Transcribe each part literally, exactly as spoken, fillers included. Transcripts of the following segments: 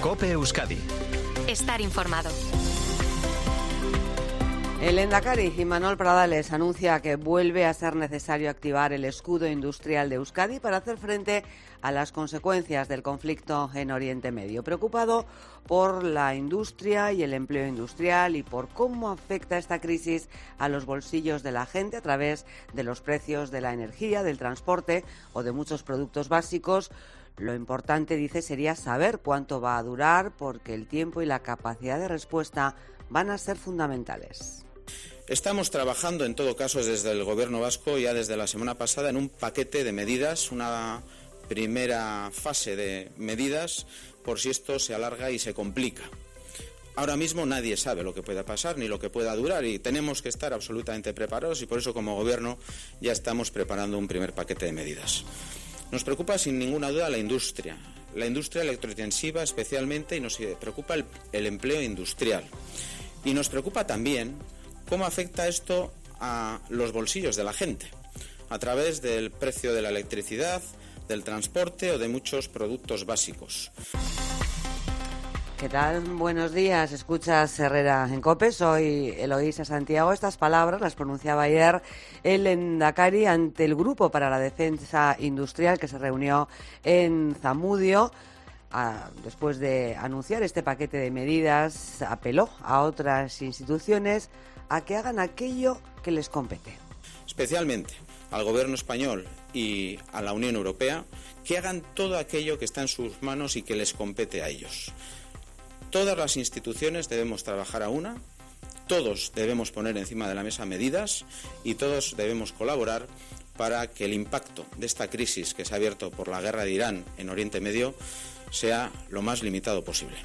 COPE Euskadi. Estar informado. El Lehendakari Imanol Pradales anuncia que vuelve a ser necesario activar el escudo industrial de Euskadi para hacer frente a las consecuencias del conflicto en Oriente Medio. Preocupado por la industria y el empleo industrial y por cómo afecta esta crisis a los bolsillos de la gente a través de los precios de la energía, del transporte o de muchos productos básicos. Lo importante, dice, sería saber cuánto va a durar, porque el tiempo y la capacidad de respuesta van a ser fundamentales. Estamos trabajando, en todo caso, desde el Gobierno vasco, ya desde la semana pasada, en un paquete de medidas, una primera fase de medidas, por si esto se alarga y se complica. Ahora mismo nadie sabe lo que pueda pasar ni lo que pueda durar y tenemos que estar absolutamente preparados y por eso, como Gobierno, ya estamos preparando un primer paquete de medidas. Nos preocupa sin ninguna duda la industria, la industria electrointensiva especialmente, y nos preocupa el, el empleo industrial. Y nos preocupa también cómo afecta esto a los bolsillos de la gente, a través del precio de la electricidad, del transporte o de muchos productos básicos. ¿Qué tal? Buenos días. Escuchas Herrera en COPE. Soy Eloísa Santiago. Estas palabras las pronunciaba ayer el Lehendakari ante el Grupo para la Defensa Industrial que se reunió en Zamudio. A, después de anunciar este paquete de medidas, apeló a otras instituciones a que hagan aquello que les compete. Especialmente al Gobierno español y a la Unión Europea, que hagan todo aquello que está en sus manos y que les compete a ellos. Todas las instituciones debemos trabajar a una, todos debemos poner encima de la mesa medidas y todos debemos colaborar para que el impacto de esta crisis que se ha abierto por la guerra de Irán en Oriente Medio sea lo más limitado posible.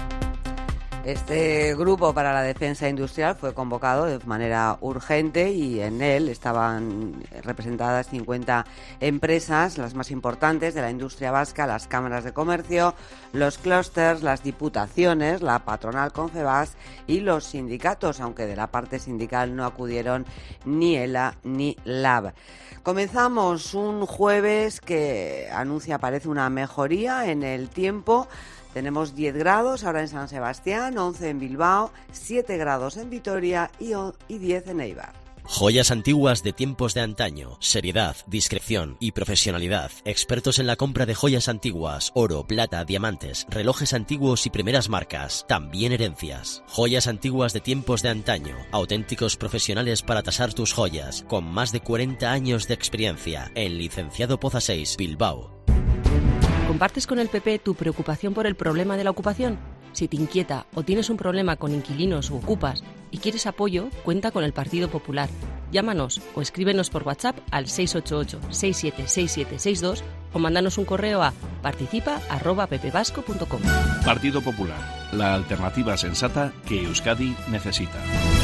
Este Grupo para la Defensa Industrial fue convocado de manera urgente y en él estaban representadas cincuenta empresas, las más importantes de la industria vasca, las cámaras de comercio, los clústeres, las diputaciones, la patronal Confebask y los sindicatos, aunque de la parte sindical no acudieron ni ELA ni LAB. Comenzamos un jueves que anuncia, parece, una mejoría en el tiempo. Tenemos diez grados ahora en San Sebastián, once en Bilbao, siete grados en Vitoria y diez en Eibar. Joyas antiguas de tiempos de antaño, seriedad, discreción y profesionalidad. Expertos en la compra de joyas antiguas, oro, plata, diamantes, relojes antiguos y primeras marcas, también herencias. Joyas antiguas de tiempos de antaño, auténticos profesionales para tasar tus joyas, con más de cuarenta años de experiencia, en Licenciado Poza seis, Bilbao. ¿Compartes con el P P tu preocupación por el problema de la ocupación? Si te inquieta o tienes un problema con inquilinos o ocupas y quieres apoyo, cuenta con el Partido Popular. Llámanos o escríbenos por WhatsApp al seis ocho ocho, seis siete seis siete seis dos o mándanos un correo a participa arroba ppvasco punto com. Partido Popular, la alternativa sensata que Euskadi necesita.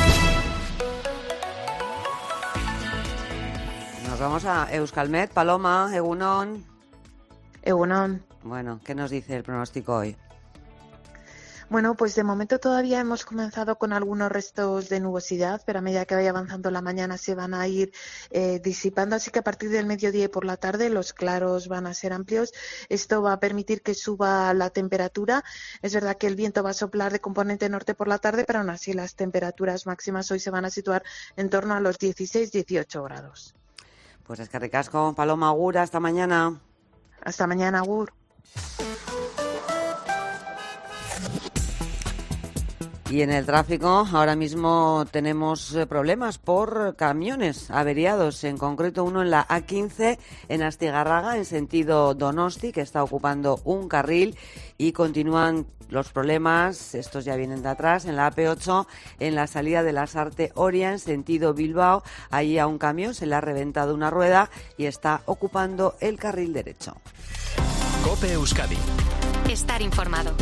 Nos vamos a Euskalmet. Paloma, Egunon. Egunon. Bueno, ¿qué nos dice el pronóstico hoy? Bueno, pues de momento todavía hemos comenzado con algunos restos de nubosidad, pero a medida que vaya avanzando la mañana se van a ir eh, disipando, así que a partir del mediodía y por la tarde los claros van a ser amplios. Esto va a permitir que suba la temperatura. Es verdad que el viento va a soplar de componente norte por la tarde, pero aún así las temperaturas máximas hoy se van a situar en torno a los dieciséis dieciocho grados. Pues es que ricasco, Paloma, augura, hasta mañana. Hasta mañana, agur. Y en el tráfico ahora mismo tenemos problemas por camiones averiados, en concreto uno en la A quince en Astigarraga en sentido Donosti, que está ocupando un carril, y continúan los problemas, estos ya vienen de atrás, en la A P ocho en la salida de Lasarte Oria en sentido Bilbao. Allí a un camión se le ha reventado una rueda y está ocupando el carril derecho. COPE Euskadi. Estar informado.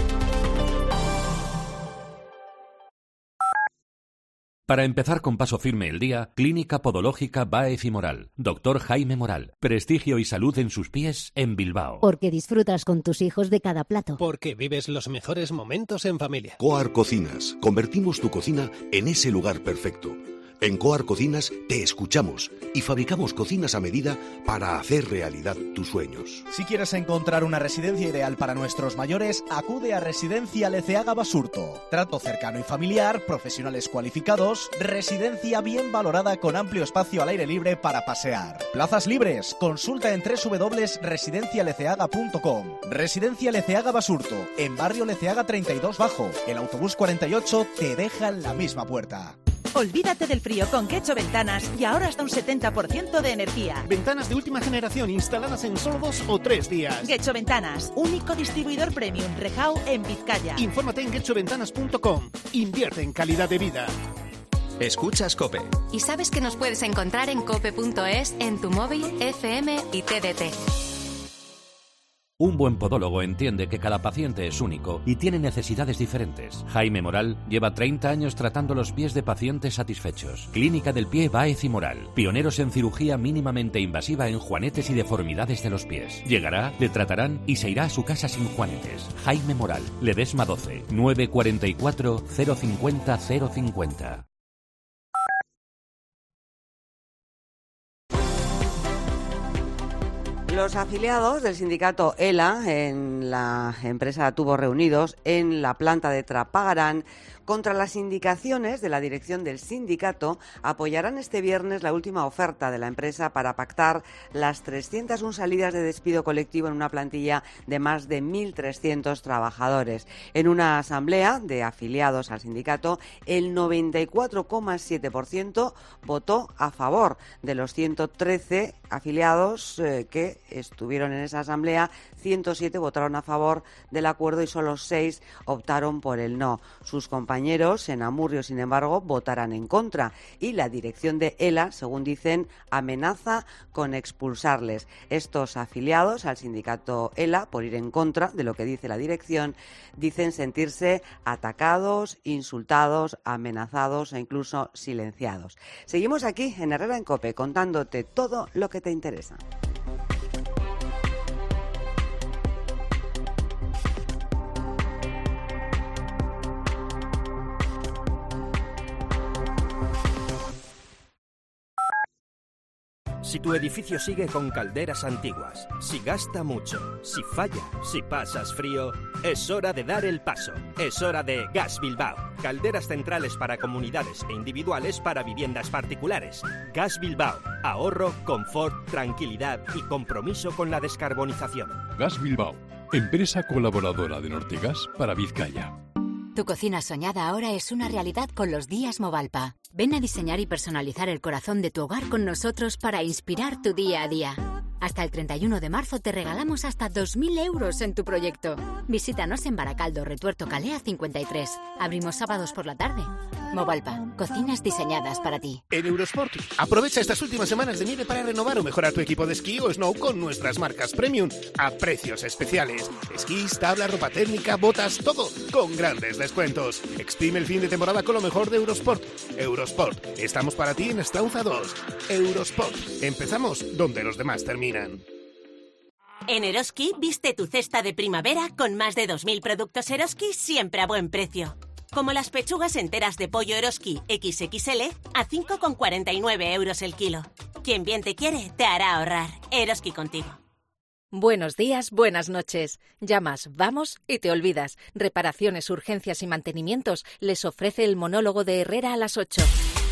Para empezar con paso firme el día, Clínica Podológica Báez y Moral. Doctor Jaime Moral. Prestigio y salud en sus pies en Bilbao. Porque disfrutas con tus hijos de cada plato. Porque vives los mejores momentos en familia. Coar Cocinas. Convertimos tu cocina en ese lugar perfecto. En Coar Cocinas te escuchamos y fabricamos cocinas a medida para hacer realidad tus sueños. Si quieres encontrar una residencia ideal para nuestros mayores, acude a Residencia Leceaga Basurto. Trato cercano y familiar, profesionales cualificados, residencia bien valorada con amplio espacio al aire libre para pasear. Plazas libres, consulta en doble u doble u doble u punto residencia leceaga punto com. Residencia Leceaga Basurto, en barrio Leceaga treinta y dos Bajo. El autobús cuarenta y ocho te deja en la misma puerta. Olvídate del frío con Getxo Ventanas y ahora hasta un setenta por ciento de energía. Ventanas de última generación instaladas en solo dos o tres días. Getxo Ventanas, único distribuidor premium Rejao en Vizcaya. Infórmate en getxo ventanas punto com. Invierte en calidad de vida. Escuchas COPE. Y sabes que nos puedes encontrar en cope punto es, en tu móvil, F M y T D T. Un buen podólogo entiende que cada paciente es único y tiene necesidades diferentes. Jaime Moral lleva treinta años tratando los pies de pacientes satisfechos. Clínica del Pie Báez y Moral. Pioneros en cirugía mínimamente invasiva en juanetes y deformidades de los pies. Llegará, le tratarán y se irá a su casa sin juanetes. Jaime Moral. Ledesma doce, nueve cuarenta y cuatro, cero cincuenta, cero cincuenta. Los afiliados del sindicato ELA en la empresa Tubos Reunidos en la planta de Trapagarán, contra las indicaciones de la dirección del sindicato, apoyarán este viernes la última oferta de la empresa para pactar las trescientas una salidas de despido colectivo en una plantilla de más de mil trescientos trabajadores. En una asamblea de afiliados al sindicato, el noventa y cuatro coma siete por ciento votó a favor. De los ciento trece afiliados eh, que estuvieron en esa asamblea, ciento siete votaron a favor del acuerdo y solo seis optaron por el no. Sus compañeros en Amurrio, sin embargo, votarán en contra y la dirección de ELA, según dicen, amenaza con expulsarles. Estos afiliados al sindicato ELA, por ir en contra de lo que dice la dirección, dicen sentirse atacados, insultados, amenazados e incluso silenciados. Seguimos aquí en Herrera en COPE contándote todo lo que te interesa. Si tu edificio sigue con calderas antiguas, si gasta mucho, si falla, si pasas frío, es hora de dar el paso. Es hora de Gas Bilbao. Calderas centrales para comunidades e individuales para viviendas particulares. Gas Bilbao. Ahorro, confort, tranquilidad y compromiso con la descarbonización. Gas Bilbao. Empresa colaboradora de Nortegas para Vizcaya. Tu cocina soñada ahora es una realidad con los días Movalpa. Ven a diseñar y personalizar el corazón de tu hogar con nosotros para inspirar tu día a día. Hasta el treinta y uno de marzo te regalamos hasta dos mil euros en tu proyecto. Visítanos en Baracaldo, Retuerto, Calea cincuenta y tres. Abrimos sábados por la tarde. Movalpa, cocinas diseñadas para ti. En Eurosport, aprovecha estas últimas semanas de nieve para renovar o mejorar tu equipo de esquí o snow con nuestras marcas premium a precios especiales. Esquís, tabla, ropa técnica, botas, todo con grandes descuentos. Exprime el fin de temporada con lo mejor de Eurosport. Eurosport, estamos para ti en Estraunza dos. Eurosport, empezamos donde los demás terminan. En Eroski, viste tu cesta de primavera con más de dos mil productos Eroski siempre a buen precio. Como las pechugas enteras de pollo Eroski equis equis ele a cinco con cuarenta y nueve euros el kilo. Quien bien te quiere, te hará ahorrar. Eroski contigo. Buenos días, buenas noches. Llamas, vamos y te olvidas. Reparaciones, urgencias y mantenimientos les ofrece el monólogo de Herrera a las ocho.